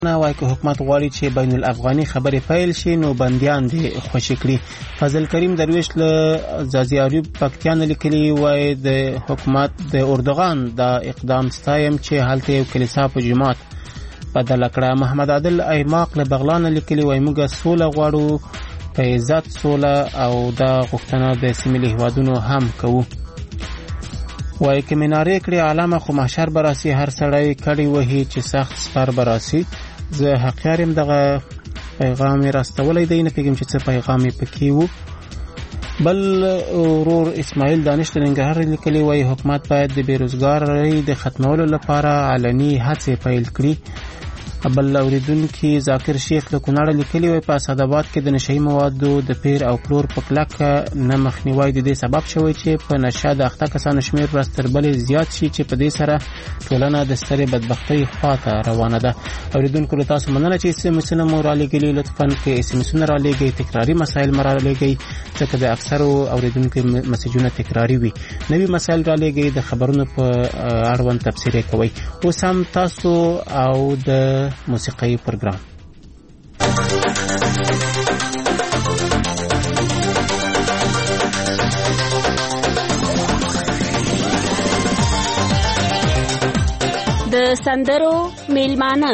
وایي که حکومت غواړي چې بین الافغاني خبرې پیل شي نو بندیان دې خوشي کړي. فضل کریم درویش له ځاځي اریوب پکتیا نه لیکلي وایي د حکومت د اردوغان دا اقدام ستایم چې هلته یو کلیسا په جماعت بدله کړه. محمد عادل ایماق له بغلان لیکلي وایي موږ سوله غواړو په عزت سوله او دا غوښتنه د سیمې هیوادونو هم کوو. وایي که منارې کړي علامه خو محشر براسي هر سړی کړي وهي چې سخت سپر براسي. زه حقیار یم دغه پیغام راستولی دی نه پیږم چې څه پیغام پکې وو. بل ورور اسماعیل دانش د ننګرهار لیکلي وایي حکومت باید د بیروزګارۍ د ختمولو لپاره علني هڅې پیل کړي. بل اوریدونکي ذاکر شیخ له کونړ لیکلي وایي په اسداباد کې د نشهیي موادو د پیر او پلور په کلکه نه مخنیوی د دې سبب شوی چې په نشه د اخته کسانو شمیر ورځ تر بلې زیات شي چې په دې سره ټولنه د سترې بدبختۍ خواته روانه ده. اوریدونکو له تاسو مننه چې اسمسونه مو رالیږلي. لطفا که اسمسونه رالیږئ تکراري مسایل مو رالیږئ ځکه د اکثرو اوریدونکو مسیجونه تکراري وي. نوي مسایل رالیږئ د خبرونو په اړوند تبصرې کوئ. اوس هم تاسو او د موسیقي پروګرام د سندرو میلمانه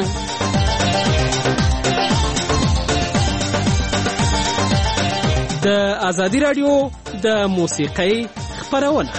د ازادي رادیو د موسیقي خبرونه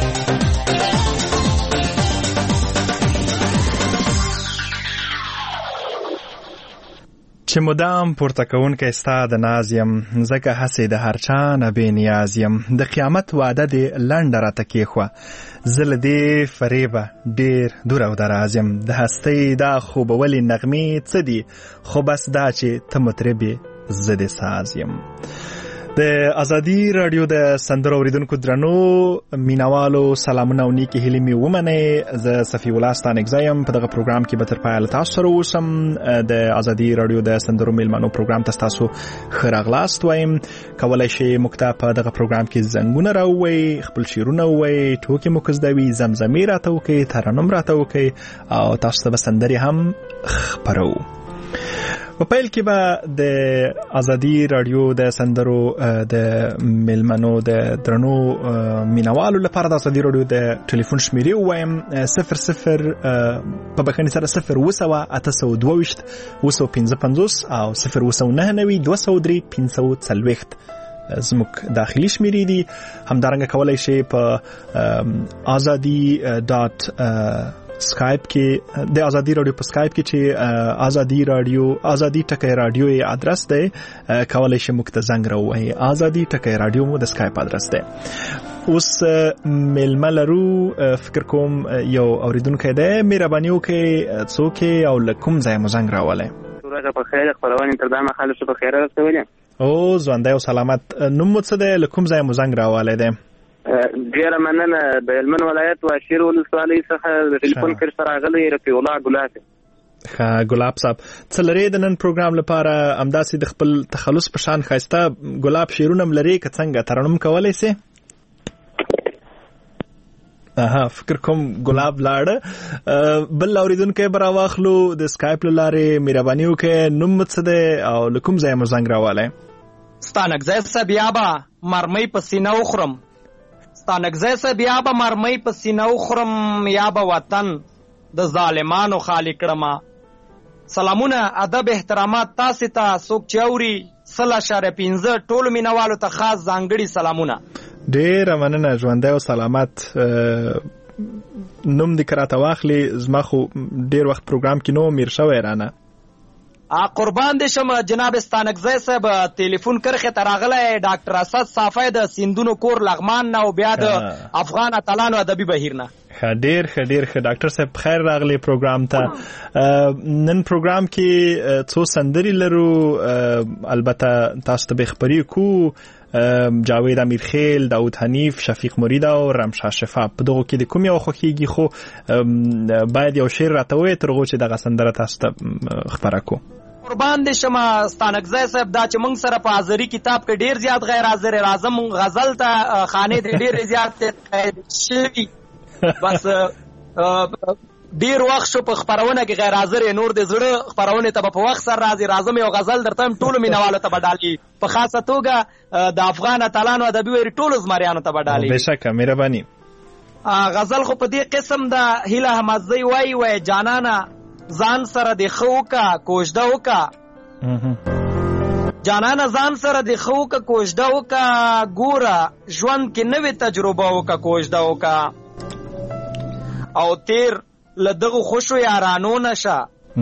چې مدام پورته کوونکی ستا د ناز یم ځکه هسې د هر چا نه بې نیاز یم د قیامت وعده دې لنډه راته کېښوه زه له دې فریبه ډېر دور او دراز یم د هستۍ دا خوبولې نغمې څه دي خو بس دا چې ته مطرب یې زه دې ساز یم. د ازادي رادیو د سندرو اوریدونکو درنو مینوالو سلامونه او نیکې هیلې مې ومنئ. زه صفي الله ستانکزی یم. په دغه پروګرام کې به تر پایه له تاسو سره اوسم. د ازادي رادیو د سندرو میلمنو پروګرام ته ستاسو ښه راغلاست وایم. کولی شئ موږ ته په دغه پروګرام کې زنګونه راووئ، خپل شعرونه ووایئ، ټوکې مو که زده وي، زمزمې راته وکړئ، ترنم راته وکړئ او تاسو ته به سندرې هم خپروو. په پیل کې به د ازادي رادیو د سندرو د میلمنو د درنو مینوالو لپاره د ازادي رادیو د ټلیفون شمیرې ووایم 00 په بخښنې سره 0 222 او 0 زموږ داخلي شمیرې دي. همدارنګه کولی شئ په سکایپ کې د ازادي رادیو په سکایپ کې چې ازادي ټکی رادیو یې ادرس دی کولی شئ موږ ته زنګ راووهئ. ازادي ټکی رادیو مو د سکایپ ادرس دی. اوس میلمه لرو فکر کوم یو اوریدونکی دی. مهرباني وکړئ څوک او له کوم ځای مو زنګ راولی؟ ورځ په خیر خپرونې تر دامه خالص په خیر رسولې. او ژوندی او سلامت. نوم مو څه دی؟ له کوم ځای مو زنګ راولی دی؟ ډیره مننه. د هلمند ولایت واشیر ولسوالۍ څخه د ټلیفون کر سره راغلی رفیع الله ګلاب. ښه ګلاب صاحب څه لرې د نن پروګرام لپاره؟ همداسې د خپل تخلص په شان ښایسته ګلاب شعرونه هم لرې که څنګه ترنم کولی سې؟ فکر کوم ګلاب لاړه. بل اوریدونکی به راواخلو د سکایپ له لارې. مهرباني وکړئ نوم څه دی او له کوم ځای مو زنګ راولی؟ ستانکزی صاحب یا به مرمۍ په سینه وخورم، ستانکزی صاحب یا به مرمۍ په سینه وخورم، یا به وطن د ظالمانو خالی کړمه. سلامونه ادب احترامات تاسې ته څوک چې اوري 0.5 ټولو مینوالو ته خاص ځانګړي سلامونه. ډېره مننه. ژوندی او سلامت. نوم دې که راته واخلې زما خو ډېر وخت پروګرام کې نو میر شوی رانه. قربان دې شم جناب ستانکزی صاحب. ټلیفون کرښې ته راغلی ډاکټر اسد صافی د سیندونو کور لغمان نه او بیا د افغان اتلانو ادبي بهیر نه. ډېر ښه ډاکټر صاحب خیر راغلی پروګرام ته. نن پروګرام کې څو سندرې لرو. البته تاسو ته به خبرې کوو. جاوید امیرخیل، داود حنیف، شفیق مرید او رمشا شفا. په دغو کې د کوم یو خوښیږي خو باید یو شعر راته ووایې تر هغو چې دغه سندره تاسو ته خپره کړو. قربان دې شمه ستانکزی صاحب. دا چې موږ سره په حاضري کتاب کې ډېر زیات غیر حاضر راځم غزل ته خانې دې ډېرې زیات قید شوي. بس ډیر وخت شو په خبرونه کې غیر حاضر نور د زړه خبرونه ته په وخت سره راځي. راځم یو غزل درته ټولو مینوالو ته بدالي، په خاصه توګه د افغان اتلانو ادبي ویري ټولو زمریانو ته بدالي. بشکه مهرباني. غزل خو په دې قسم د هیله احمدزی وای جانانا ځان سره د خو کا کوژده وکا، جانانا ځان سره د خو کا کوژده وکا، ګوره ژوند کې نوې تجربه وکا کوژده وکا، او تیر لدغه خوشو یارانو نشه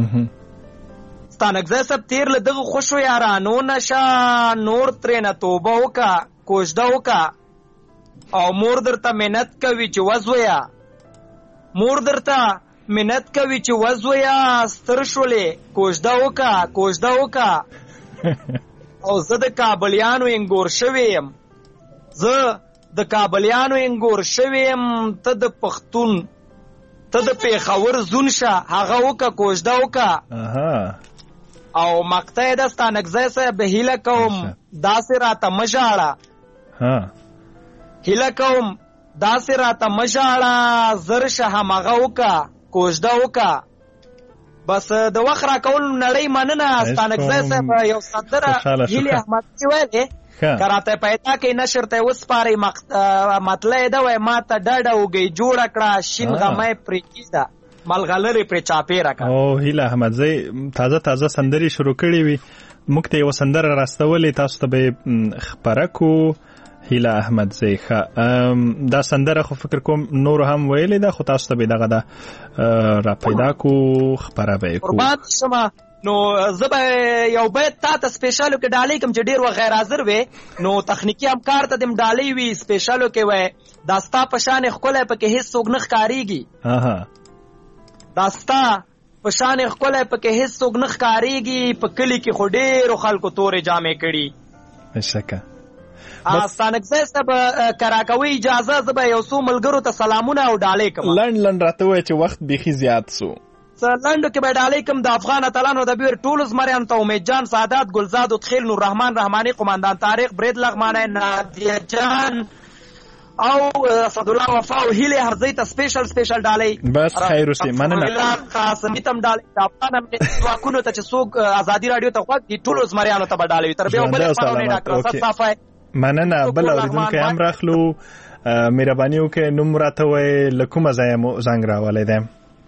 ستانګزه سب تیر لدغه خوشو یارانو نشه، نور ترې نه توبه وکا کوژده وکا، او مور درته منت کوي چې وزویا، مور درته منت کوي چې وزویا، ستر شولې کوژده وکا کوژده وکا. او زه د کابلیانو انګور شوی یم، زه د کابلیانو انګور شوی یم، ته د پښتون ته د پیښور زون شه هغه وکا کوژده وکا. او مقطع د ستانګزه صاحب هیله کوم داسې راته مژاړه، هیله کوم داسې راته مژاړه، زر شه همغه وکا کوژده وکا. بس د وخت راکول نړۍ مننه. ستانګزه صاحب یو سندره هیله احمدزی ویلې کراته پیدا کې نشر ته وسپاري مطلع دا وای ما ته ډډه وګي جوړ کړه شین غمې پرېږده ملغلرې پر چاپې راکړه. او هیله احمدزی تازه سندري شروع کړې وي، موږ ته یو سندره راستولې، تاسو ته به خبره کو. هیله احمدزی دا سندره خو فکر کوم نور هم ویلې ده، خو تاسو ته به دغه ده را پیدا کو خبره به کو. قربان شمه. نو زبا یو بیت تا ته سپیشالو کې ډالۍ کوم چې ډیر و غیر حاضر وي، نو تخنیکی همکار ته دم ډالۍ وي سپیشالو کې وای داستا پشان خپل پکې هیڅ څوک نه ښکاریږي، داستا پشان خپل پکې هیڅ څوک نه ښکاریږي، په کلی کې خو ډیر خلکو تورې جامې کړي. بشکه ستانګزه صاحب کراکوي اجازه زبا یو څو ملګرو ته سلامونه او ډالۍ کوم. لند راته وای چې وخت بيخي زیات سو لنډو کې به ډالۍ کوم د افغان اتلانو د بیر ټولو زمریانو ته، امید جان، سعادت، ګلزاد، تخیل، نور رحمان رحمانی، قماندان طارق، برید لغمانی، نادیه جان او اسدالله وفا او هیله هرزی ته سپیشل ډالۍ. بس خیر اوسې مننه. قاسمی تم ډالۍ د افغان امنیتي ته چې څوک ازادي رادیو ته غوږ دي ټولو زمریانو ته به ډالۍ تر بیا بل خبرونه ډاکټر صفای مننه. بل اوریدونکو هم راخلو، مهرباني وکړئ نوم راته وایي، له کومه ځایه مو زنګ راولی دی؟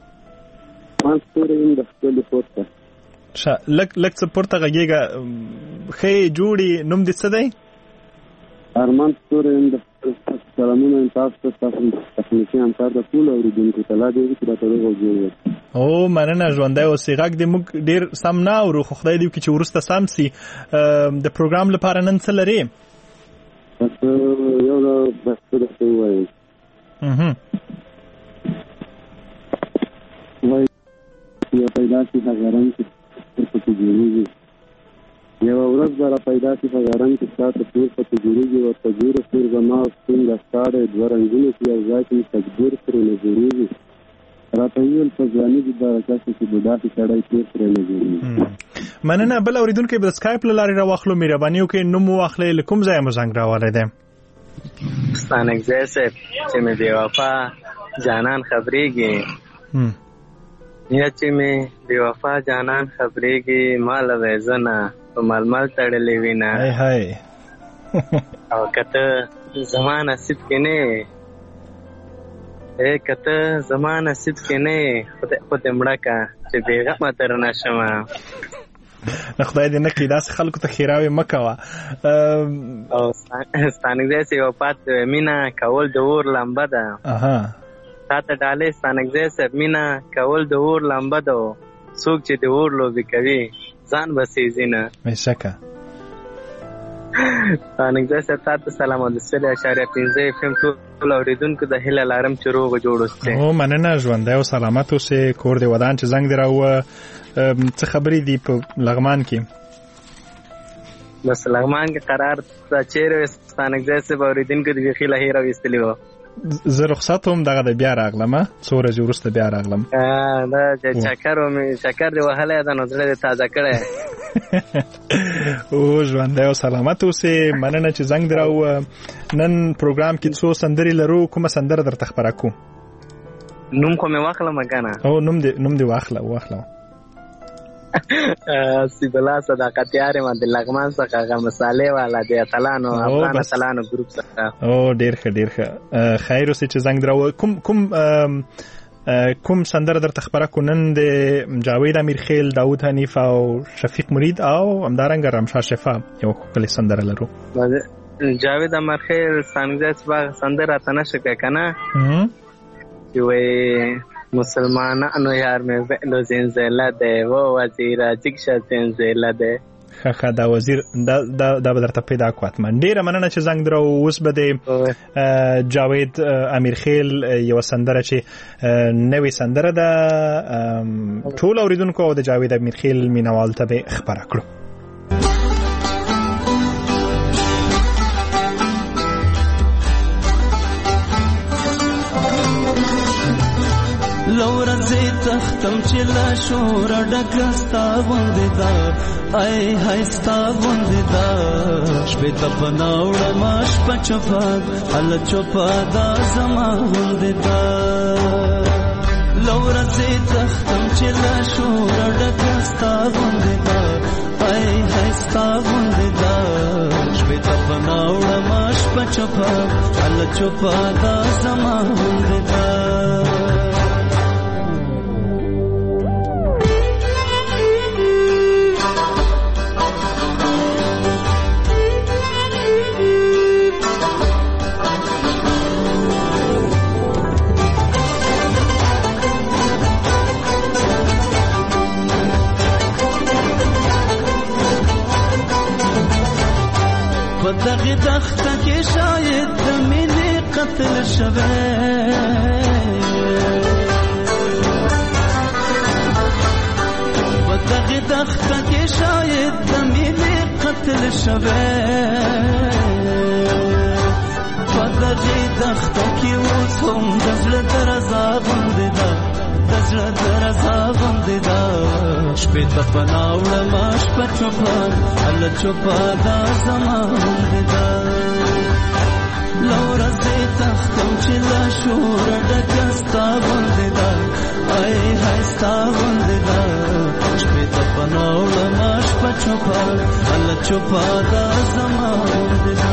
لږ څه پورته غږېږه، ښه جوړي. نوم دې څه دی؟ ارمان ستوري. سلامونه تاسو ته، تاسو تخنیکي همکار ته، ټول اوریدونکو ته لا دې چې راته وګورئ. او مننه ژوندی اوسې. غږ دې موږ ډېر سم نه اورو، خو خدای دې وکړي چې وروسته سم سي. د پروګرام لپاره نن څه لرې؟ یو بس درته ووایم یا پیدا شي هغه رنګ چې پکې جوړېږي، یوه ورځ به را پیدا شي هغه رنګ چې ستا ته تور پکې جوړېږي، ورته ګوره سور زما او سپین دستاړی دوه رنګونه چې یو ځای کې تکبیر پرې نه جوړېږي، راته وویل په ځواني کې دغه کس چې بوډا کې سړی تیر پرې نه جوړېږي. مننه. بل اورېدونکی به د سکایپ له لارې راواخلو، مهرباني وکړئ نوم واخلئ، له کوم ځایه مو زنګ راولی دی؟ ستانګزی صاحب چې مې بې وفا جانان خبرېږي، یا چې مې بې وفا جانان خبرېږي، ماله ویزنه په ململ تړلې وینه، او که ته زما نصیب کې نه که ته زما نصیب کې نه خو دې مړه که چې بېغمه تر نه شمه. خدای دې نه کړي داسې خلکو ته ښېراوې مه کوه. او ستانګزی صاحب وفات مینه کول د اور لمبه ده، تا ته ډالۍ ستانګزی صاحب مینه کول د اور لمبه ده، څوک چې د اور لوبې کوي ځان به سېزي نه. بېشکه ستانګزی صاحب تا ته سلام او د 100.5 FM ټول اورېدونکو د هیله لرم چې روغ جوړ اوسئ. مننه. ژوندی او سلامت اوسئ. کور دې ودان چې زنګ دې راووه. څه خبرې دي په لغمان کې؟ بس لغمان کې قرار ته چیرې ستانګزی صاحب اورېدونکو د بیخي له هیره ویستلي وو. زه رخصت وم دغه د بیا راغلم، څو ورځې وروسته بیا راغلم. دا چې چکر دې وهلی ده نو زړه دې تازه کړی. او ژوندی او سلامت اوسې. مننه چې زنګ دې راووه. نن پروګرام کې څو سندرې لرو، کومه سندره درته خپره کو؟ نوم خو مې واخلم کنه. او نوم دې واخله. سید الله صداقت یار ما د لغمان څخه هغه مصالح والا د اتلانو افغان اتلانو ګروپ څخه. او ډیر ښه خیر اوسې چې زنګ درو. کوم سندره درته خبره کو نن د جاوید امیرخیل، داود حنیف او شفیق مرید او همدارنګه رمشا شفا یو کلی سندره لرو. جاوید امیرخیل څنګه سندره تنه شکه کنه وی مسلمانانو یار مې ویلو زنزله ده و وزیر اجکشه زنزله ده. خه دا وزیر دا به درته پیدا کوات. من ډیره مننه چې زنګ درو. اوس به د جاوید امیرخیل یو سندره چې نوې سندره ده ټول اوریدونکو او د جاوید امیرخیل مینوال ته به خبره کړو. لورځي تختم چې لا شور ډکستا غوندې دا ای هايستا غوندې دا شپه ته بناوړ ماش پچپا ال چوپا دا زما غوندې دا لورځي تختم چې لا شور ډکستا غوندې دا ای هايستا غوندې دا شپه ته بناوړ ماش پچپا ال چوپا دا زما غوندې دا دغه تخته کې شاید د مینې قتل شوه دغه تخته کې شاید د مینې قتل شوه دغه تخته کې اوس هم د زړه درزا غوندې ده د زړه درزا غوندې ده شپې ته پناوړ ماش په چوپان ال چوپا دا زما غوندې ده لورځې تختم چې لا شور ډکه ستا غوندې ده ای هاي ستا غوندې ده شپې ته پناوړ ماش په چوپان ال چوپا دا زما غوندې ده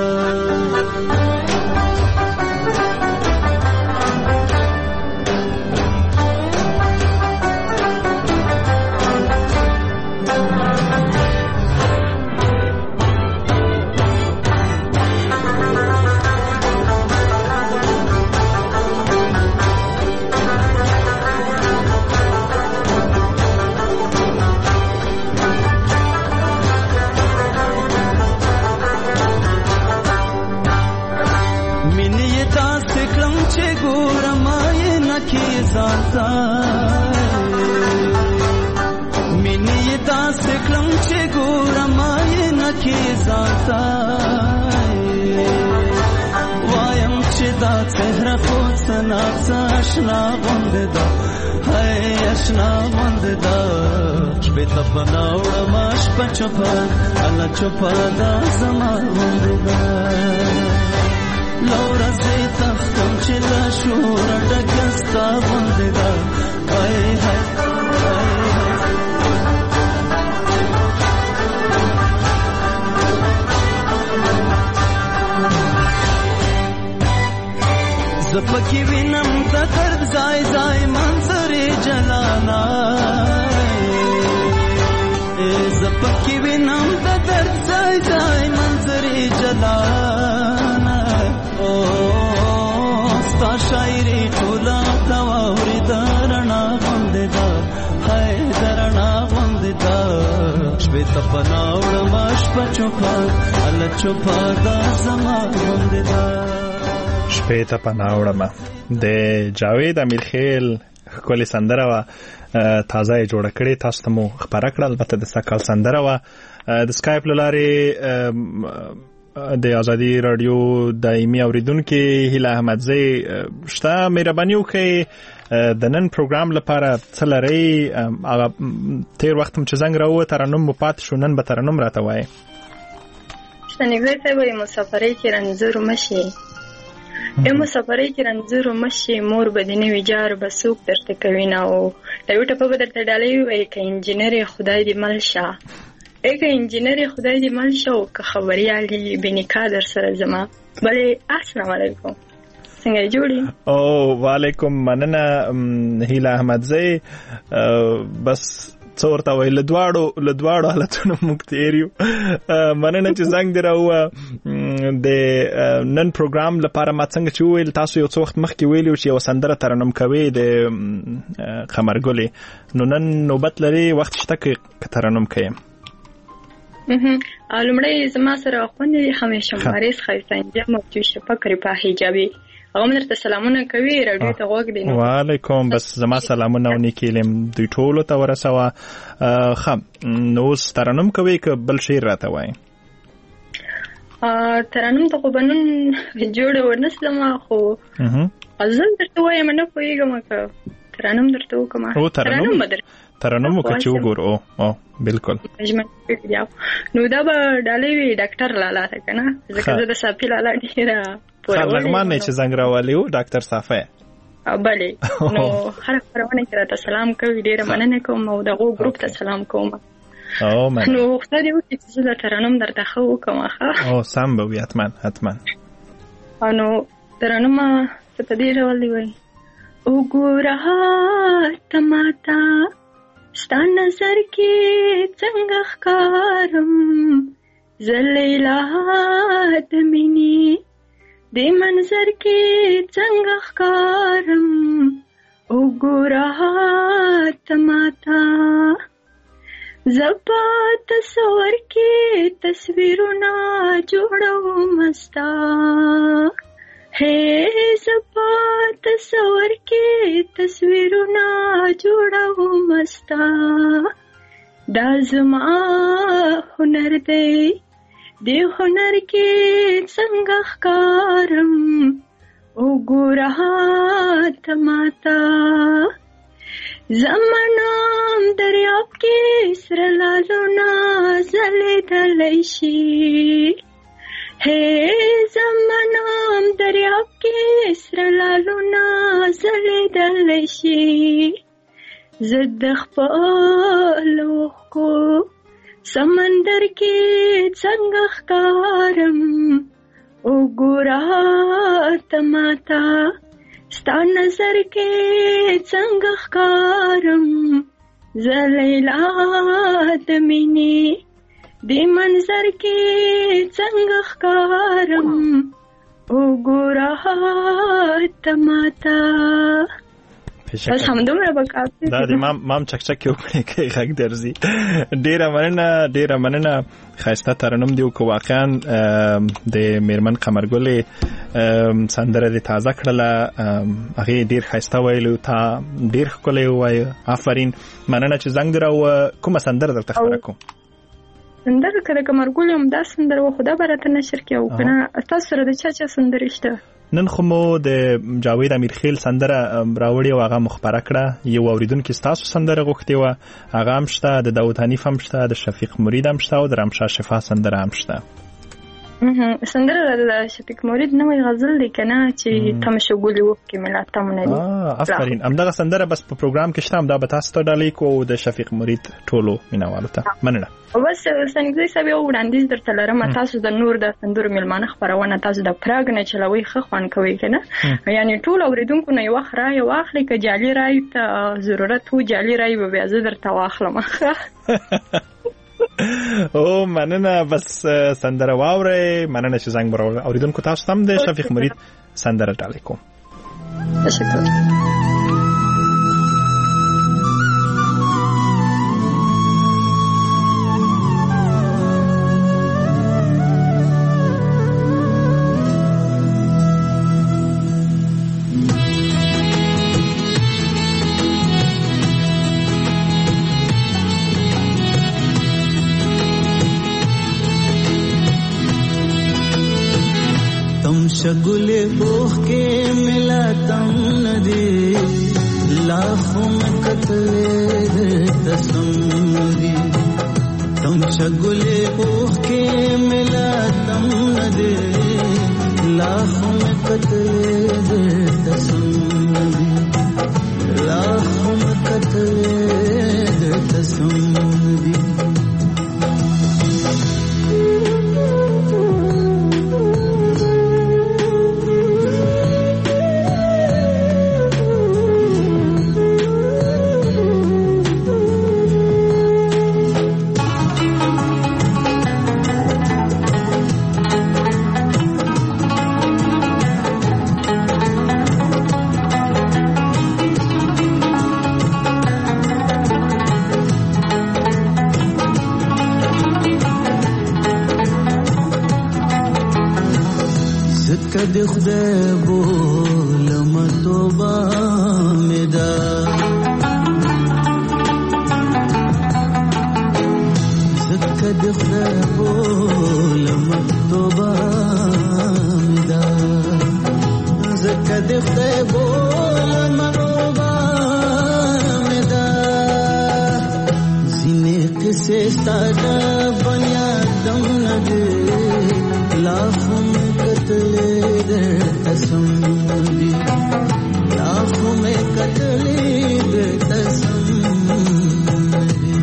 مینې داسې کړم چې ګورم آینه کې ځانته وایم چې دا څهره خو څه ناڅه اشنا غوندې ده هی اشنا غوندې ده شپې ته بناوړم شپه چوپه الله چوپه دا زما غوندې ده لورځې تختم چې لا شور ډکه ستا غوندې ده ای هی زپکی وینم د درد ځای ځای منظرې جلانا زپکی وینم د درد ځای ځای منظرې جلانا او ستا شاعري ټوله تا واوري درنا غوندې ده هی درنا غوندې ده شپې ته پناوړم شپه چوپه الله چوپه دا زما غوندې ده شپې ته پناوړم د جاوید امیرخیل ښکلې سندره وه تازه یې جوړه کړې تاسو ته مو خپره کړه البته د سږ کال سندره وه د سکایپ له لارې د ازادي راډیو دایمي اوریدونکي هیله احمدزی شته مهرباني وکړئ د نن پروګرام لپاره څه لرئ هغه تېر وخت هم چې زنګ راووت ترنم مو پاتې شو نن به ترنم راته وایئ شنیږدی صاحب مسافرۍ کې رنځور مشي ای مسافرۍ کې رنځور مشي مور بدنی ویجار بسوک درته کوي نه او دا یو ټپه به درته ډالۍ وي که انجینر خدای دې مل شه که انجینر خدای دې مل شه او که خبریالي بېنکا در سره زما بلې السلام علیکم څنګه جوړی او وعلیکم مننه هیله احمدزی بس څورته وای له دواړو حالتونو موږ تیر یو مننه چې زنګ دی راوه د نن پروګرام لپاره ما څنګه چې ویل تاسو یو څو وخت مخکې ویلو چې یو سندره ترنم کوي د قمرګلې نو نن نوبت لري وخت شته کې ترنم کوي لومړی زما سره خوند همیشه مارس خیسته انجام او شفقت په حجابي هغه درته سلامونه کوي رادیو ته غوږ دی وعلیکم بس زما سلامونه او نیکیلم دوی ټولو ته ورسوه خب نو ترنم کوي که بل شعر راته وایي ترنم ته خو به نن جوړه ورنسلم خو غزل درته وایم نه پوهېږم که ترنم درته وکړم ترنم وکړه چې وګورو او بالکل نو دا به ډالۍ وي ډاکټر لالا ته که نه ځکه زه د صافي لالا ډېره لغمان نه چې زنګ راوالی و ډاکټر صافی بلې نو هر خپرونه کې راته سلام کوي ډېره مننه کوم او دغو ګروپ ته سلام کوم نو خدای دې وکړي چې زه د ترنم درته ښه وکړم او سم به وي حتما نو ترنمه څه په دې ډول دی وایي وګوره ته ماته ستا نظر کې څنګه ښکارم زه لیلا د مینې دې منظر کې څنګه ښکارم وګوره ته ماته زه په تصور کې تصویرونه جوړوم ستا زه په تصور کې تصویرونه جوړوم ستا دا زما هنر دی دې هنر کې څنګه ښکارم وګوره ته ماته زمانام دریاب کې سره لالونه ځلېدلی شي زمانام دریاب کې سره لالونه ځلېدلی شي زه د خپلو اوښکو سمندر کې څنګه ښکارم وګوره ته ماته ستا نظر کې څنګه ښکارم زه لیلا د مینې دې منظر کې څنګه ښکارم وګوره ته ماته بس همدومره به کافي دا د مام چکچک یو کې غږ درځي ډېره مننه ښایسته ترنم دی که واقعا د میرمن قمرګلې سندره دې تازه کړله هغې ډېر ښایسته ویلو تا ډېر ښکلی ووایه آفرین مننه چې زنګ دې راووه کومه سندره درته خپره کوم سندره که د قمرګلې همدا سندره وه خو دا به راته نشر کړي او که نه تاسو سره د چا سندرې شته نن خو مو د جاوید امیرخیل سندره راوړې او هغه مخبره کړه یو اوریدونکي ستاسو سندره غوښتې وه هغه هم شته د داود حنیف هم شته د شفیق مرید هم شته او د رمشا شفا سندره هم شته سندره د شفیق مرید نوی غزل دی که نه چې تم شګولې وکړي مې لا تم نه دي آفرین همدغه سندره بس په پروګرام کې شته همدا به تاسو ته ډالۍ کو او د شفیق مرید ټولو مینوالو ته مننه بس سنګزی صاحب یو وړاندیز درته لرم تاسو د نور د سندرو میلمانه خپرونه تاسو د پراګ نه چلوي ښه خوند کوي که نه یعنې ټول اورېدونکو نه یوه رایه واخلئ که جعلي رایو ته ضرورت و جعلي رایو به بیا زه درته واخلم او مننه بس سندره واورئ مننه چې زنګ براوړ اوریدونکو تاسو هم د شفیق مرید سندره ډالۍ کوم تشکر शगुले बोह के मिला तम नदी लाखों में कतले तसम्मदी तुम शगुले बोह के मिला तम नदी लाखों में कतले देता सुंदी लाखों में कतले देता सुंदी کد خدای بولم توبه میدا کد خدای بولم توبه میدا کد خدای بولم توبه میدا زینه قصه ساده بنیادم نده लाखों में कतले देता सुंदी लाखों में कतले देता सुंदी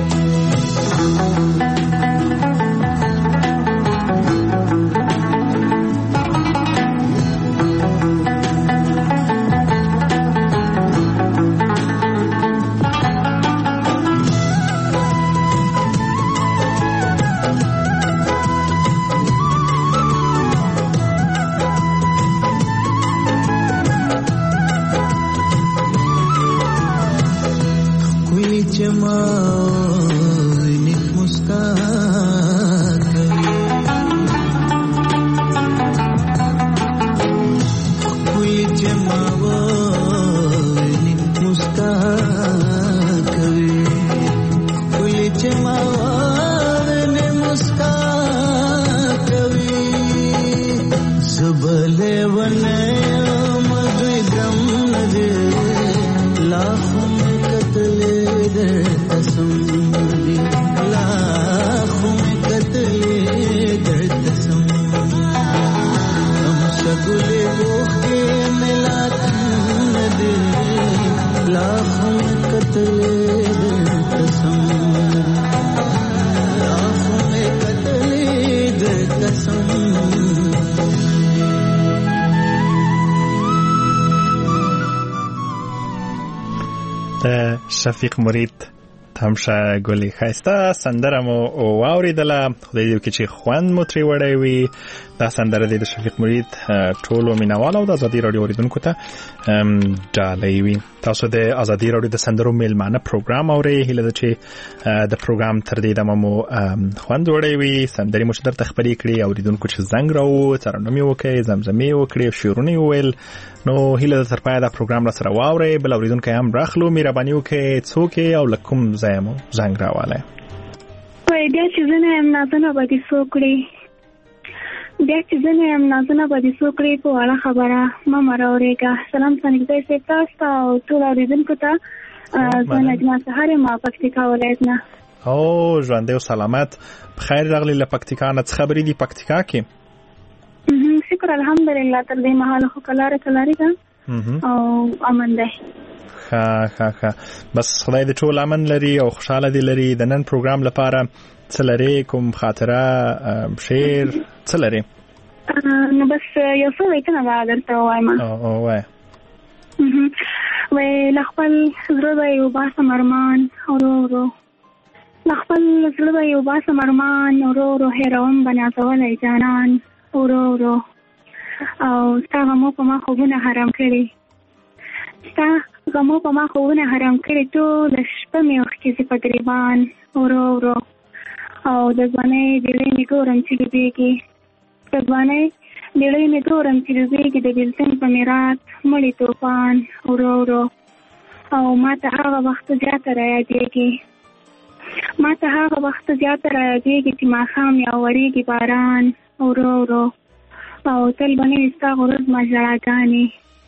شفیق مرید تمشه ګلې ښایسته سندره مو واورېدله خدای دې وکړي چې خوند مو ترې وړی وي دا سندره دی د شفیق مرید ټولو مینهوالو او د ازادي راډیو اورېدونکو ته ډالۍ وي تاسو د ازادي راډیو د سندرو میلمانه پروګرام اورئ هیله ده چې د پروګرام تر دې دمه مو خوند وړی وي سندرې مو چې درته خپرې کړي اورېدونکو چې زنګ راووت ترنم یې وکړئ زمزمې یې وکړې شعرونه یې وویل نو هیله ده تر پایه دا پروګرام را سره واورئ بل اورېدونکی هم راخلو مهرباني وکړئ څوک یې او له کوم ځایه مو زنګ راوالی بیا چې زه نه یم نازونه به دې څوک کړي بیا چې زه نه یم نازونه به دې څوک کړي په وړه خبره مه راورېږه سلام سنګزی صاحب تاسو ته او ټول اورېدونکو ته زه نجمه سهار یم پکتیکا ولایت نه او ژوندی او سلامت بخیر راغلی له پکتیکا نه څه خبرې دي پکتیکا کې شکر الحمدلله تر دې مهاله خو کلاره کلاري ده او امن دی ښه بس خدای دې ټول امن لري او خوشحاله دې لري د نن پروګرام لپاره څه لري کوم خاطره شعر څه لري نو بس یو څه وایته نه درته وایم او وای له خپل زړه به یو باسم ارمان ورو ورو له خپل زړه به یو باسم ارمان ورو ورو هېروم به نازولی جانان ورو ورو او ستا غمو په ما خوبونه حرام کړي ستا غمو په ما خوبونه حرام کړي ټوله شپه مې وښکېږي په ګریبان ورو ورو او د ځوانۍ ډېوې مې ګورم چې ډوبېږي د ځوانۍ ډېوې مې ګورم چې ډوبېږي د بېلتون په میرات مړي توپان ورو ورو او ما ته هغه وخت زیاته رايادېږي چې ماښام یا ورېږي باران ورو ورو او تل به نه وي ستا غرور زما ژړاګانې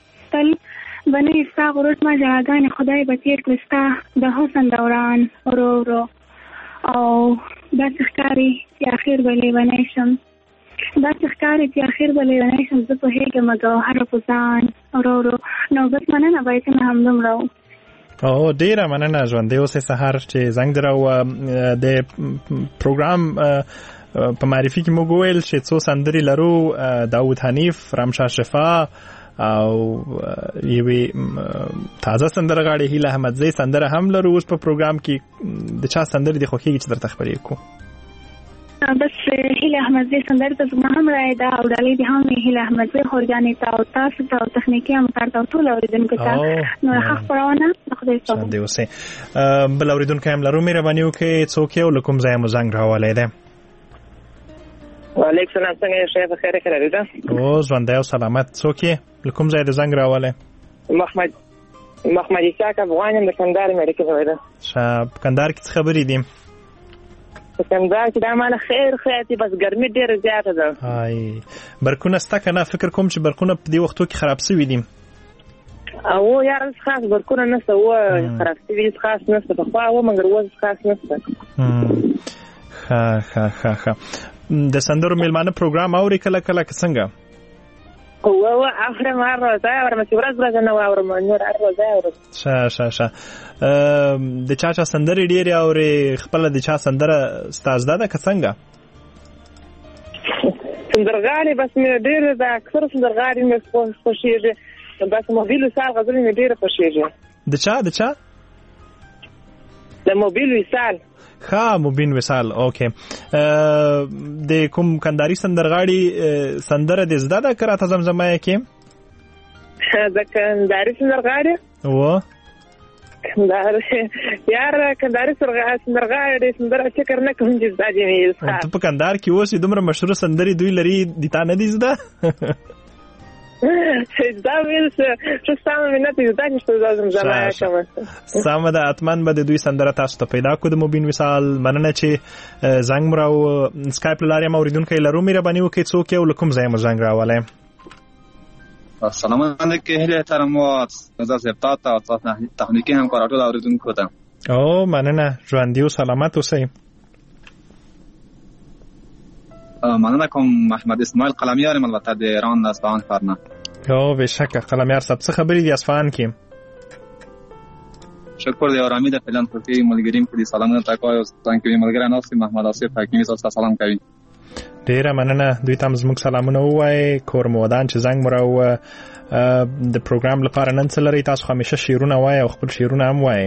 خدای به تېر کړي ستا د حسن دوران ورو ورو او داسې ښکاري چې اخر به لیونی شم داسې ښکاري چې اخر به لیونی شم زه پوهېږم ګوهره په ځان ورو ورو نو بس مننه بیتونه همدومره وو. او ډیره مننه ژوندی اوسې سهار چې زنګ دراو. د پروګرام په معرفي کې موږ وویل چې څو سندرې لرو، داود حنیف، رمشا شفا او یوې تازه سندرغاړې هیله احمدزی سندره هم لرو. اوس په پروګرام کې د چا سندرې دې خوښېږي چې درته خبرې کړو؟ بس هیله احمدزی سندره ته زما هم رایه ده او ډالۍ دې هم هیله احمدزی خورجانې ته او تاسو ته او تخنیکي همکار ته او ټولو اورېدونکو ته نوره ښه خپرونه د خدای څخه. ژوندی اوسې. بل اورېدونکی هم لرو، مهرباني وکړئ څوک یې او له کوم ځایه مو زنګ راولی دی؟ وعلیکم سلام، څنګه یې ښه بخیر خیرالي ده؟ او ژوندی او سلامت. څوک یې له کوم ځای د زنګ راولی؟ محمد اسحاق افغان یم د کندهار مېرکې ځای ده. ښه، په کندهار کې څه خبرې دي؟ په کندهار کې دا ماله خیر دی، بس ګرمي ډېره زیاته ده. هاي برقونه شته که نه؟ فکر کوم چې برقونه په دې وختو کې خراب شوي دي. او یاره خاص برقونه نشته، خراب شوي خاص نشته، پخوا و مګر اوس خاص نشته. ښه د سندرو میلمانه پروګرام اوري کله کله که څنګه؟ اورم هر ورځ اورم، چې ورځ نه اورم، نور هر ورځ اورم. ښه د چا سندرې ډېرې اورې؟ خپله د چا سندره ستا زده ده که څنګه؟ سندرغاړې بس مې ډېرې ده، اکثره سندرغاړې مې خوښېږي، بس موبیل وصال غزلې مې ډېرې خوښېږي. د چا؟ د موبیل وصال. ښه، مبین وصال. اوکې، د کوم کندهاري سندرغاړي سندره دې زده ده که راته زمزمه یې کې؟ د کندهاري سندرغاړي کندهاري سندرغاړي سندره فکر نه کوم چې زده دي. ته په کندهار کې اوسې، دومره مشهوره سندرې دوی لري، دي تا نه دي زده؟ سمه ده، حتما به د دوی سندره تاسو ته پیدا کړو د مبین وصال. مننه چې زنګ مو راو. سکایپ له لارې هم اورېدونکی لرو، مهرباني وکړئ څوک یې او له کوم ځایه مو زنګ راولی؟ السلام علیکم، هیله احترام او عزت او تخنیکي همکار ټول اورېدونکو ته. او مننه، ژوندي او سلامت اوسئ. مننه کوم، محمد اسماعیل قلمیار یم، البته د ایران د اصفهان ښار نه. او بېشکه قلمیار صاحب، څه خبرې دي اصفهان کې؟ شکر دی، آرامي ده، فعلا خوښي ملګري م کړي، سلامونه ته کوي. او څنګه کې ملګری ناست دي، محمد آصف حکیمي صاحب سلام کوي. ډېره مننه، دوی ته هم زموږ سلامونه ووایئ. کور مو ودان چې زنګ مو راووه. د پروګرام لپاره نن څه لرئ؟ تاسو همیشه شعرونه وایئ او خپل شعرونه هم وایئ.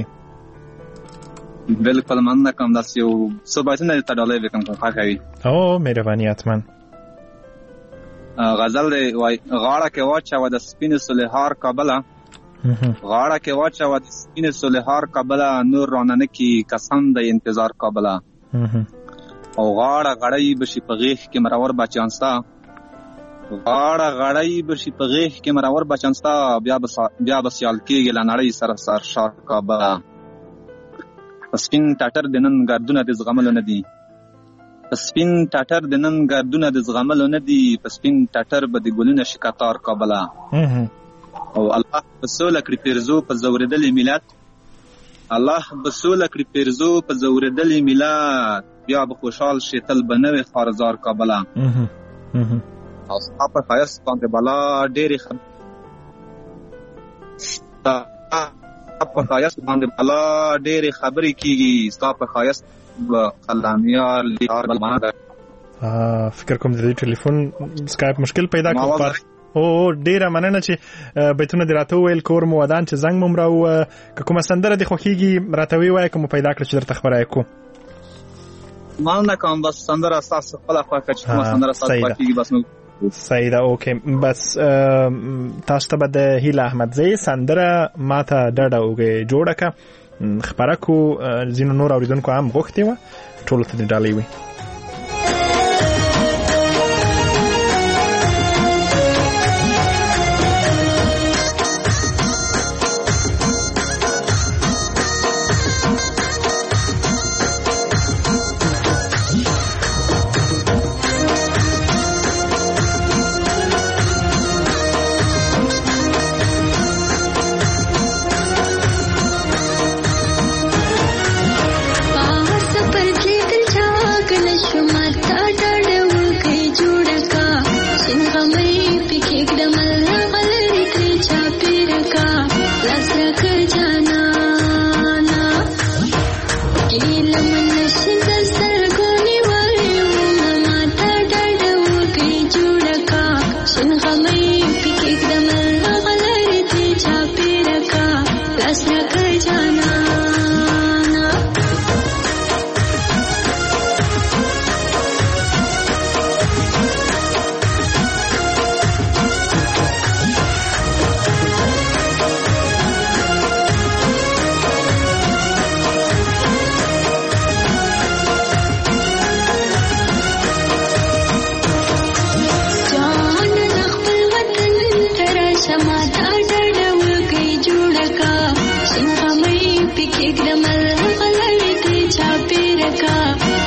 بالکل مننه کوم، داسې یو څه بیتونه درته ډالۍ وکړم که خوښه وي. او مهرباني، حتما. غزل دی، وایي غاړه کې واچوه د سپینې سلیهار کابله، غاړه کې واچوه د سپینې سلیهار کابله، نور رانه نه کي قسم دی انتظار کابله، او غاړه غړی بشي په غیږ کې مرور بچیان ستا، غاړه غړی بشي په غیږ کې مرور بچیان ستا، بیا به سیال کېږي له نړۍ سره سرشار کابله. سپین ټټر د نن ګردونه د زغملو نه دي، سپین ټټر د نن ګردونه د زغملو نه دي، په سپین ټټر به د ګلونه شکتار کابله. او الله به سوله کړي پیرزو په زورېدلې ملت، الله به سوله کړي پیرزو په زورېدلې ملت، بیا به خوشحال شي تل به نوې خارزار کابله. او ستا په ښایست باندې بلا ډېرې په ښایست باندې بلا ډېرې خبرې کېږي، ستا په ښایست به قلمیار لیار بلمانه ده. فکر کوم د دې ټلیفون سکایپ مشکل پیدا کړ. او ډېره مننه چې بیتونه دې راته وویل. کور مو ودان چې زنګ مو راووه. که کومه سندره دې خوښېږي راته ووایه، که مو پیدا کړه چې درته خبره یې کړو. مننه کوم، بس سندره ستاسو خپله خوښه چې کومه سندره ستاسو خوښېږي بس موږ. صحیح ده، اوکې. بس تاسو ته به د هیله احمدزی سندره ماته ډډه اوږې جوړه کړه خپره کړو. ځینو نور اورېدونکو هم غوښتې وه، ټولو ته دې ډالۍ وي.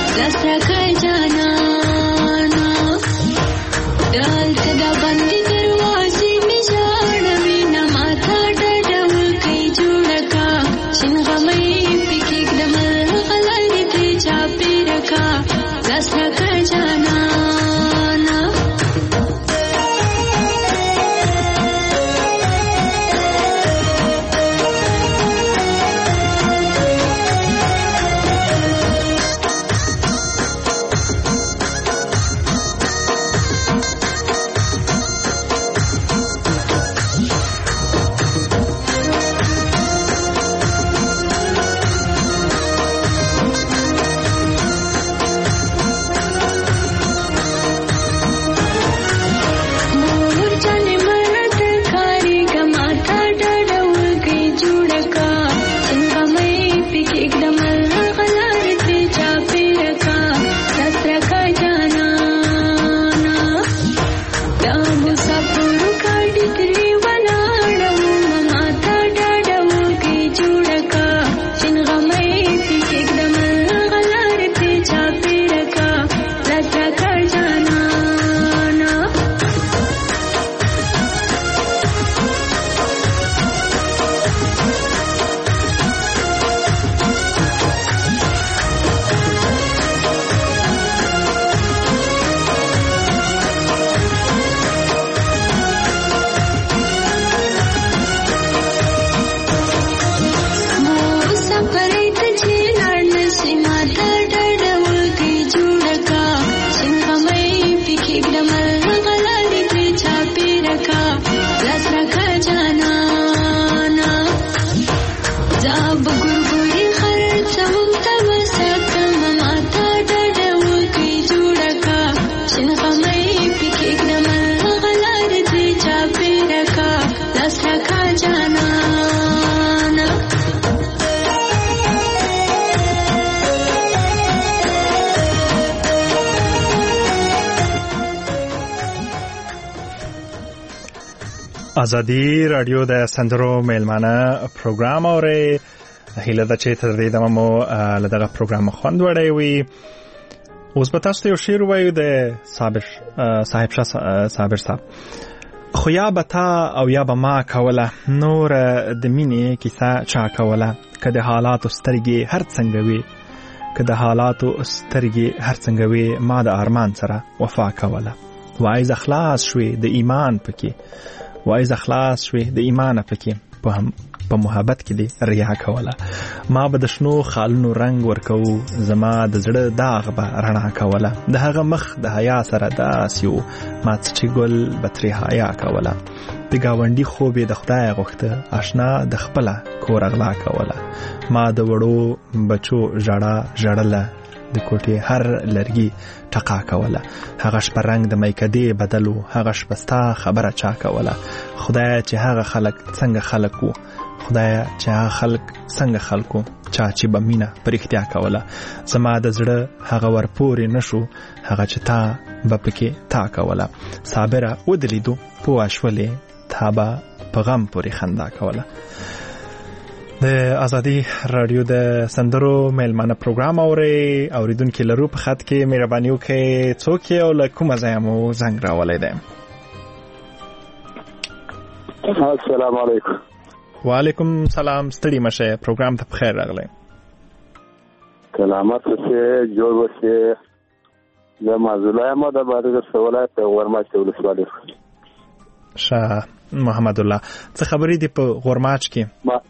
ازادي رادیو د سندرو میلمانه پروګرام اوري هیله ده چې تر دې دمه مو له دغه پروګرام خوند وړی وي. اوس به تاسو ته یو شعر ووایو د صاحب شاه صابر صاحب. خو یا به تا او یا به ما کوله نور د مینې کیسه چا کوله که د حالاتو سترګې هر څنګه وي که د حالاتو سترګې هر څنګه وي ما د ارمان سره وفا کوله وایز اخلاص شوي د ایمان پکې وایز اخلاص شوي د ایمان پکې په محبت کې دی ریا کوله ما به د شنو خالونو رنگ ورکو زما د زړه داغ به رڼا کوله د هغه مخ د حیا سره داس یو ما چې ګل به ترې حیا کوله د ګاونډي خوب د خدای غوښته آشنا د خپله کور اغلا کوله ما د وړو بچو ژړله د کوټې هر لرګي ټقا کوله هغه شپه رنګ د میکدې بدلو هغه شپه ستا خبره چا کوله خدای چې هغه خلک څنګه خلکو خدای چې هغه خلک څنګه خلکو چا چې به مینه په رښتیا کوله زما د زړه هغه ورپورې نشو هغه چې تا به پکې تا کوله صابره ودلیدو پوه شولې تا به په غم پورې خندا کوله. د ازادي رادیو د سندرو میلمانه پروګرام اوري اوریدونکو لرو په خط کې مهرباني وکړئ څوک یو له کومه ځای مو زنګ راولای دی. السلام علیکم. وعلیکم سلام ستړي مشه پروګرام ته بخیر راغلی. سلامت اوسئ جوړ اوسئ. زه معذوله یم د بادغیس ولایت غورماچ ولسوالۍ. شاه محمد الله څه خبرې دي په غورماچ کې؟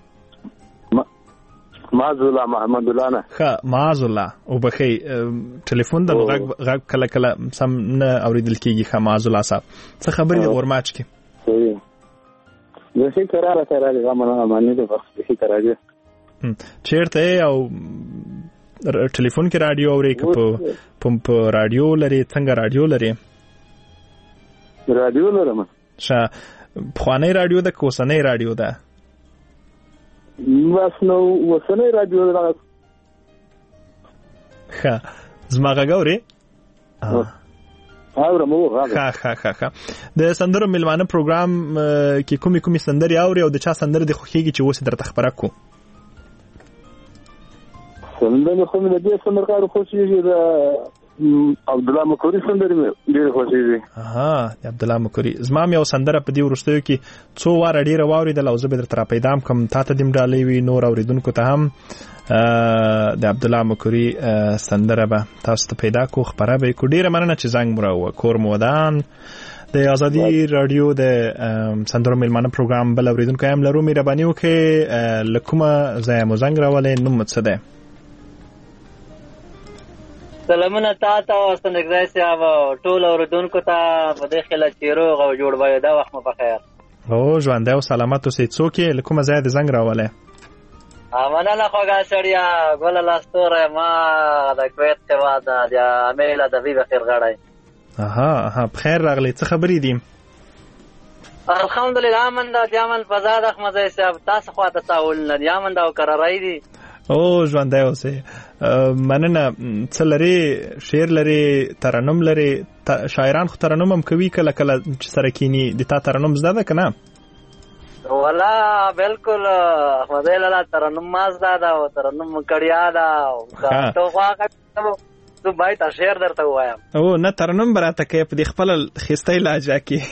معذوله محمد الله نه ښه معذوله او بخی ټلیفون د غږ کله کله سم نه اوریدل کیږي. ښه معذوله صاحب څه خبرې د غورماچ کې؟ صحیح د شي قرار سره غمنه معنی د وخت د شي قرار چیرته او ټلیفون کې رادیو اوري که په رادیو لري څنګه رادیو لري؟ رادیو لرم. ښه پخوانی رادیو ده که اوسنی رادیو ده؟ بس نو اوسنی رادیو ده. ښه زما غږ اوري؟ ښه د سندرو میلمانه پروګرام کې کومې سندرې اوري او د چا سندره د خوښیږي چې اوس درته خبره کو؟ سندرې خو مې د دې سندرکارو خوښېږي د عبدالله مکوري سندرې مې ډېرې خوښېږي. د عبدالله مکوري زما هم یو سندره په دې وروستیو کې څو واره ډېره واورېدله او زه به درته راپیدا هم کړم، تا ته دې هم ډالۍ وي، نور اورېدونکو ته هم. د عبدالله مکوري سندره به تاسو ته پیدا کو، خپره به یې کو. ډېره مننه چې زنګ مو راووه. کور مو ودان. د ازادي راډیو د سندرو میلمانه پروګرام بل اورېدونکی هم لرو. مهرباني وکړئ له کومه ځایه مو زنګ راولی، نوم مو څه دی؟ سلامونه تا ته او سندګزی صاحب او ټول اورېدونکو ته په دې خیله چې روغ او جوړ وایو. دا وخت مو په خیر. ژوندی او سلامت اوسئ. څوک یې له کومه ځایه د زنګ راولی؟ مننه خوږه سړیه ګله لاستوری، ما د کویت هېواد د امیل ادبي بخیر غړی. بخیر راغلی. څه خبرې دي؟ الحمدلله امن ده، د امن فضا ده. احمدزی صاحب تاسو خواته څاولونه دي؟ امن ده او قراری دي. ژوندی اوسئ. مننه. څه لرې؟ شعر لرې؟ ترنم لرې؟ شاعران خو ترنم هم کوي کله کله چې سره کینی. د تا ترنم زده ده که نه؟ والا بالکل احمدزی لاله ترنم ما زده ده او ترنم کړیا ده. تو خواږه زه باید شعر درته ووایم. نه ترنم به راته کوې په دې خپله ښایسته لهجه کې.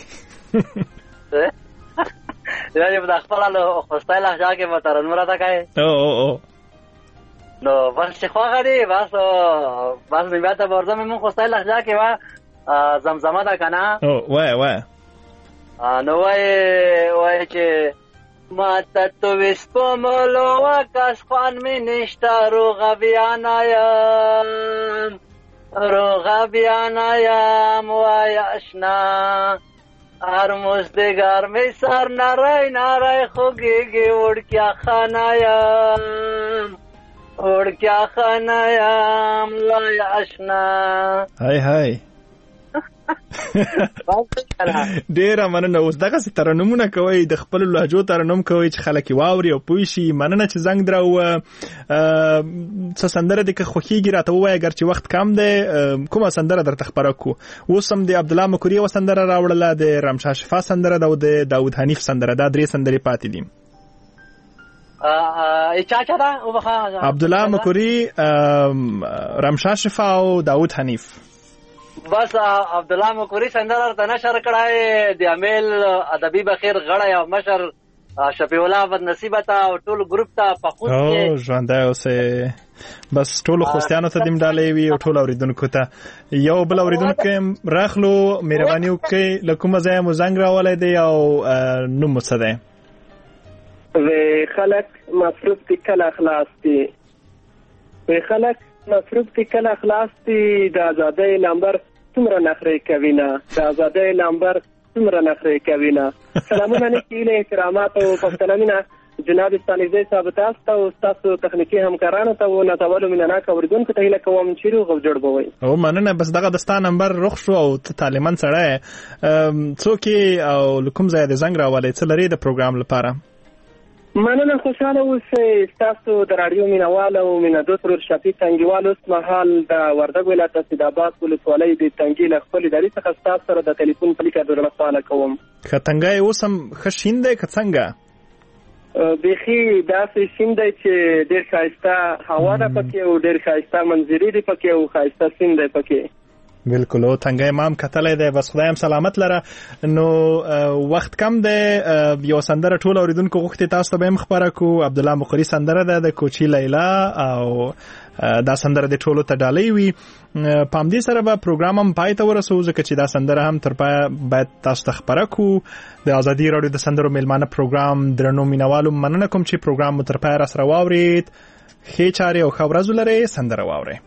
یعنې په خپله ښایسته لهجه کې به ترنم راته کوې؟ نو بس چې خوښه دي بس مې بیا ته به ورځم. مونږ ښایسته لهجه کې وه زمزمه ده که نه؟ وایه نو وایه چې ماته تو وسپملو کس خوان می نشته روغه بیانایم وای اشنا هر مزدگار می سر نرای خوگیگی وڑکیا خانایم وای اشنا. های ډیره مننه. اوس دغسې ترنمونه کوئ، د خپلو لهجو ترنم کوئ چې خلک یې واوري او پوه شي. مننه چې زنګ دراوه. څه سندره دې که خوښېږي راته ووایه، اگر چې وخت کم دی. کومه سندره درته خپره کړو؟ اوس هم د عبدالله مکوري یوه سندره راوړله، د رمشا شفا سندره ده او د داود حنیف سندره. دا 3 سندرې پاتې دي. چا ده؟ عبدالله مکوري، رمشا شفا او داود حنیف. بس عبدالله مکوري سندره ته نشر کړی، د امیل ادبي بخیر غړی او مشر شفیع الله بد نصیبه ته او ټول ګروپ ته په خوست کې. ژوندی اوسئ. بس ټولو خوستیانو ته دې هم ډالۍ وي او ټول اورېدونکو ته. یو بل اورېدونکی راخلو. مهرباني وکړئ له کومه ځایه مو زنګ راولی دی او نوم مو څه دی؟ خلک مصروف دي کله خلاص دي، مصروف دي کله خلاص دي. د ازادۍ لمبر څومره نخرې کوي نه، د ازادۍ لمبر څومره نخرې کوي نه. سلامونه نیکې احترامات او پښتنه مینه جناب ستانکزی صاحب تاسو ته او ستاسو تخنیکي همکارانو ته او ناتولو مینهناک اورېدونکو ته هیله کوم چې روغ او جوړ به وئ. مننه. بس دغه د ستا نمبر رخ شو او ته طالبان سړی څوک یې او له کوم ځایه د زنګ راولی؟ څه لرې د پروګرام لپاره؟ مننه. خوشحاله اوسئ. ستاسو د راډیو مینهوال او مینهدوست ورور شفیق تنګیوال اوس مهال د وردګ ولایت اسداباد ولسوالۍ د تنګي له خپل ادارې څخه ستاسو سره د ټلیفون په لیکه درنه سوال کوم. که تنګی اوس هم ښه شین دی که څنګه؟ بیخي داسې شین دی چې ډېر ښایسته هوا ده پکې او ډېر ښایسته منظرې دي پکې او ښایسته سیند دی پکې. بالکل. او تنګی ما هم کتلی دی. بس خدای هم سلامت لره. نو وخت کم دی. یو سندره ټول اورېدونکو غوښتې تاسو ته به هم خپره کړو. عبدالله مکوري سندره ده د کوچي لیلا او دا سندره د ټولو ته ډالۍ وي. په همدې سره به پروګرام هم پای ته ورسوو ځکه چې دا سندره هم تر پایه باید تاسو ته خپره کړو. د ازادي راډیو د سندرو میلمانه پروګرام درنو مینوالو مننه کوم چې پروګرام مو تر پایه راسره واورېد. ښې چارې او ښه ورځ ولرئ. سندره واورئ.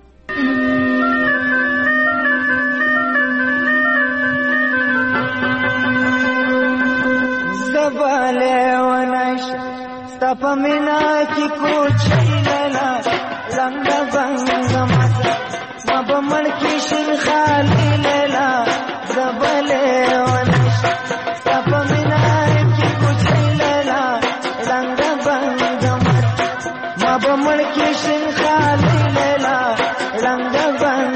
زباله ونش ستا مینا کی کوچی لیلا لنگ بنگ مزا ما بمن کی شین خالی لیلا زباله ونش ستا مینا کی کوچی لیلا لنگ بنگ مزا ما بمن کی شین خالی لیلا لنگ بنگ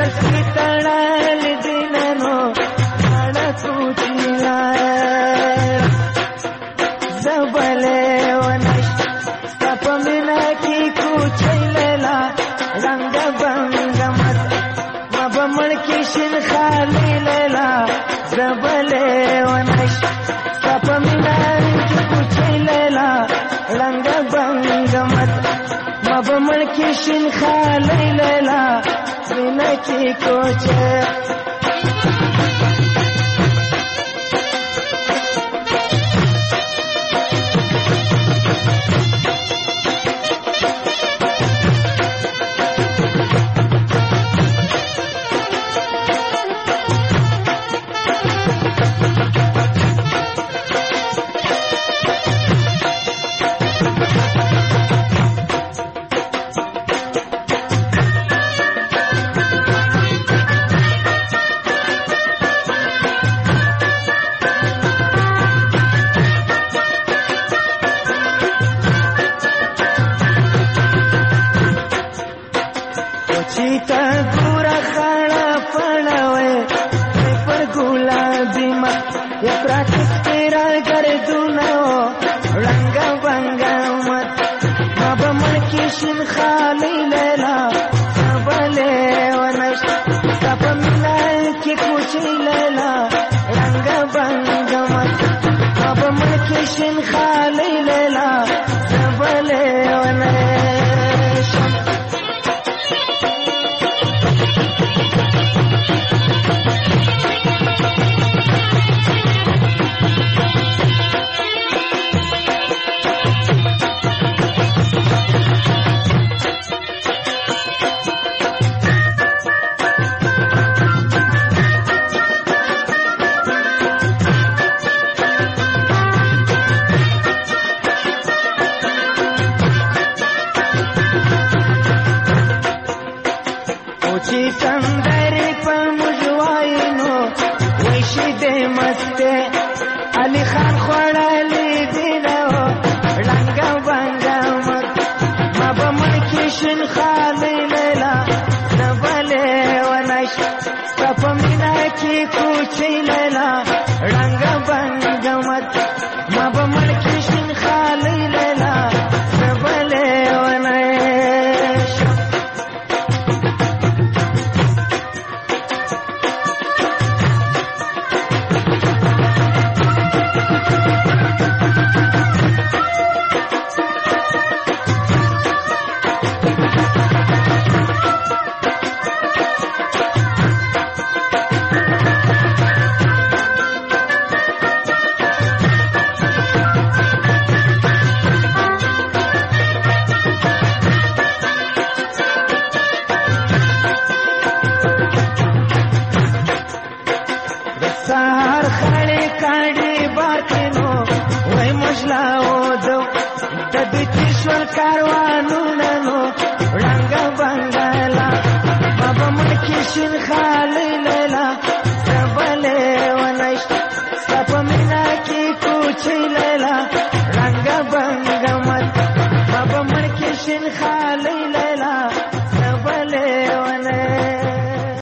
سسکی تړل دینانو اړه کوچیلا زبله ونش تپمینا کی کوچیلا رنگ بنگمت مبمړ کی شین خالی لیلا زبله ونش تپمینا کی کوچیلا رنگ بنگمت مبمړ کی شین خالی لیلا وینا کی کوچه کاروانونو رنگ بنگلا بابا مکی شین خالی